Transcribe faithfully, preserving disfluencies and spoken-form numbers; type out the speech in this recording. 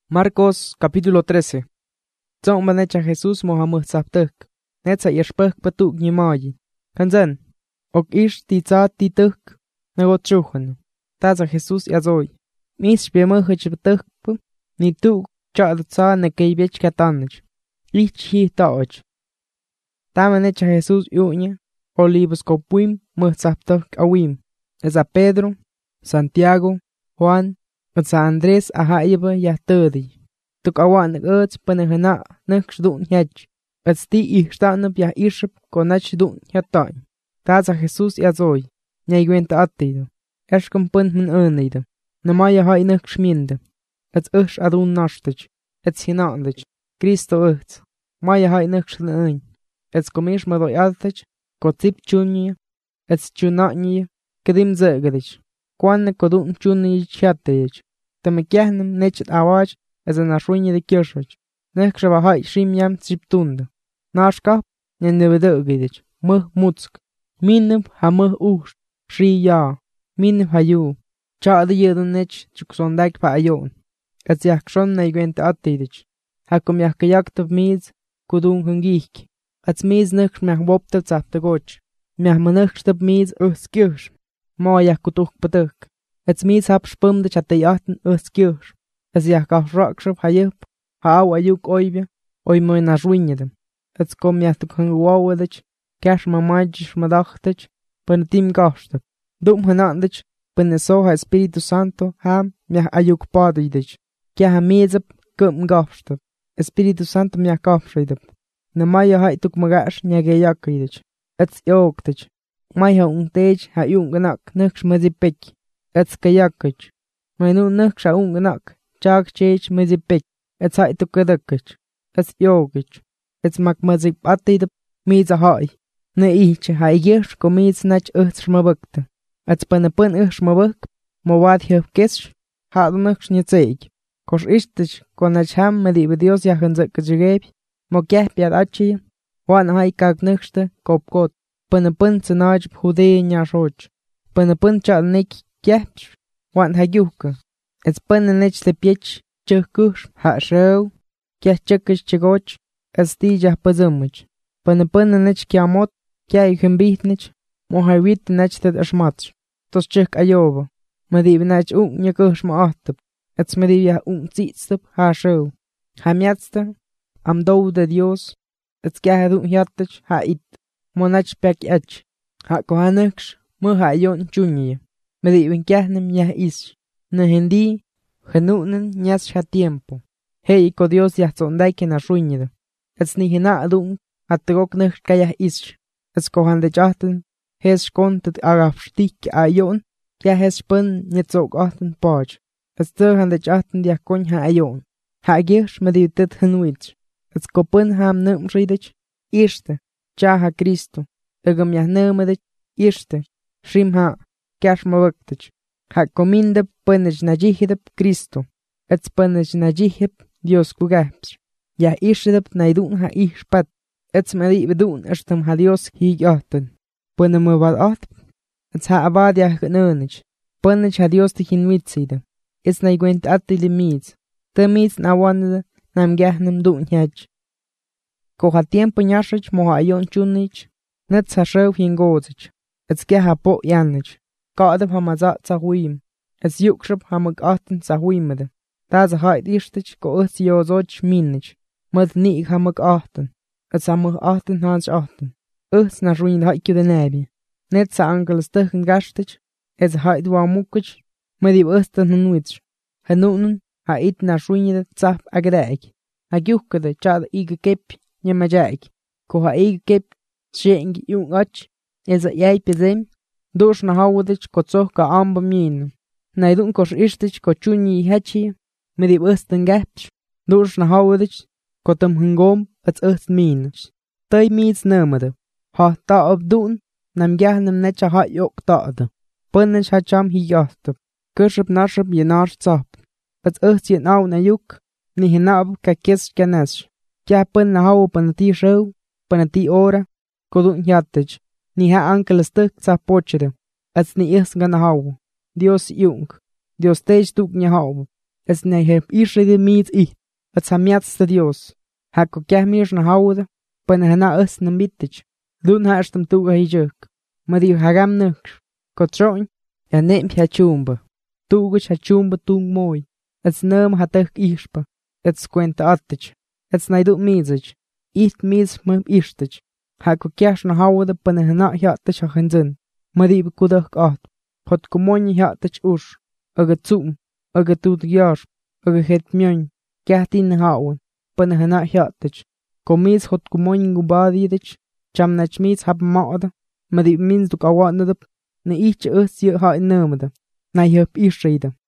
Marcos capítulo trece. Tsong manecha Jesús mohamud saptuk. Netsa yerspuk patuk nyimayi. Kanzan. Ok ish ti tsa ti tuk. Nagot chuhan. Taza Jesús yazoy. Mis bemuhich patuk. Ni tuk chad tsa na keibech katanich. Ich hi taoch. Tamanecha Jesús yuña. Olivos copuim muh saptuk awim. Esa Pedro, Santiago, Juan, at sa Andres ahayaba yahtudi. Tuk awan nag-uts panahana nagsdun hyaj. At sti ihstanab yah ishap konach dun hyatay. Taza Jesus yazoy. Nyagwenta atido. Eshkam punt min unida. Namaya hay nagsminda. At ush adun nashtach. At sinandach. Cristo uts. Maya hay nagslan. At komish madoy altach. Kotip chunya. At chunanya. Kadim zagadich. Kwan kodun chunya chatach. Tamakiahnam nechat awaj. As an ashwinya de kirshach. Nekshabahai shimyam tsiptunda. Nashka, nyandevedogidich. Muh mutsk. Minib hamuh ush. Shri ya. Minib hayu. Cha the yedunich chuksondak pa ayon. As yakshon naigwent atidich. Hakum yakayakt of meads. Kudun hungik. As meads nux meh wopta zaptagoch. Meh manuchstab meads uskirsch. Ma yakutuk patuk. As meads hab spum de chatayaten uskirsch. As yakaf rakshab hayup. How ayuk oibia. Oi moy na ruinyadam. As kom yatuk hunguawadich. Cash ma majish madachtich. Pan tim gashtab. Dum hanandich. Pan soha Espiritu Santo ham meh ayuk padidich. Kya ha mezap kum gashtab. Espiritu Santo meh kafshidab. Na maya hai tuk magash nyagayakidich. Ats yoktich. Maya untej ha yunganak nux mazipek. Ats kayakich. Mainu nux ha unganak. Chag chech mazipek. Ats hai tuk kadakich. Ats yogich. Ats mak mazip atidab. Meza hai. Na ich ha igish komiz nach uts mabukta. Ats panapun ush mabuk. Mawad hef kesh. Ha nux nyatseig. Kosh ishtich konach ham medib Dios yahanzak kajigeb. Mo keh piad achi. Wan hai kag nuxta kopkot. Panapun tsanaj bhude nyashoch. Panapun chalnik kehpsh. Wan hagyuka. Ats pananech le piech. Chukkush ha show. Keh chukish chigoch. Ats tijah pazumich. Panapunanech kiamot. Kya yuhimbitnich. Mo haywit nach tad ashmatch. Tos chuk ayoba. Medib nach ung nyakush ma ahtub. Ats medib yah ung tzitstub ha show. Hamiatsta. Am do de Dios. Ats kya hadun hyatach ha it. Monach pek ach. Ha kohanux. Mo ha yon chunye. Medibin kyahnam yah ish. Na hindi. Genunen nyas ha tiempo. Hey ko Dios yah zondaike na shunyida. Ats ni hina adun. Atgok nux kayah ish. Ats kohande chachten. Hes kontet agafstik a yon. Kya hes pun nyetzok achten paj. Ats turhande chachten dia kon ha ayon. Ha gish medibit henwich. Ats kopun ham num ridich. Ishte. Chaha Cristo. Egam yah numadich. Ishte. Shrim ha. Kash mawaktich. Ha komindab punich najihidab Cristo. Ats punich najihib Dios kugapsh. Yah ishdab naidun ha ishpat. Ats medibidun ashtam ha Dios hiyahtan. Punamubad atp. Ats ha abad yah gnunich. Punich ha Dios tihinwitzida. Its naigwent atili mids. Te mids na wanada. Nam gahnam dun hyaj. Koha tiempo nyashich moha ayon chunich. Nets ha show hingozich. Ats geha po yanich. Kaadab ha mazat sa huim. Ats yukshab ha mag-aten sa huimada. Taza hait ishtich ko uts yozoch minich. Mad niig ha mag-aten. Ats ha mag-aten hans aten. Uts na ruin haikyo de nebi. Net sa angeles tuchen gashtich. Ats hait wa mukich. Madib ustan hunwich. Hanunen. Ha it na ruinida tsap agadaik. Ha gyukade chad iga kep nyamajaik. Ko ha iga kep sheng yung ach. Eza yai pizem. Dosh na hawadich ko tsoh ka amba min. Na idun kosh ishtich ko chunyi hachi. Medib ustan gapch. Dosh na hawadich ko tam hungom at ust minich. Tay mids namada. Ha ta abdun. Nam gahnam necha ha yok taada. Punnish ha cham hi yastab. Kushab nashab yenash tsap. Ats ucht yen au na yuk, ni hinab ka kes kanas. Kya pun na hau panati show, panati ora, kodun hyatich. Ni ha ankel stuk sa pochede. Ats ni is gan hau. Dios yung. Dios tej tuk nya hau. es ne heb ishe de meets i, at samiats de Dios. Hako keh mir na haude, pan hana us na mitich, dun haastam tuga hijuk, madi hagam nuksh, kotroin, ja neem ha chumba, tuguch ha chumba tung mooi, ets neem ha tuk ishpa, ets kwenta attich, ets naidut mizich, it miz mum ishtich, hako keh na haude pan hana hiatich ha henzin, madi bekuduk at, hot kumoni hiatich ush, aga tsum, aga tut yash, aga het myon, keh tin haun, pan hana hiatich, komis hot kumoni gubadidich, cham nach mis hab maada, madi mins duk awanadap, na ich us ye ha inamada, na yep ishrida.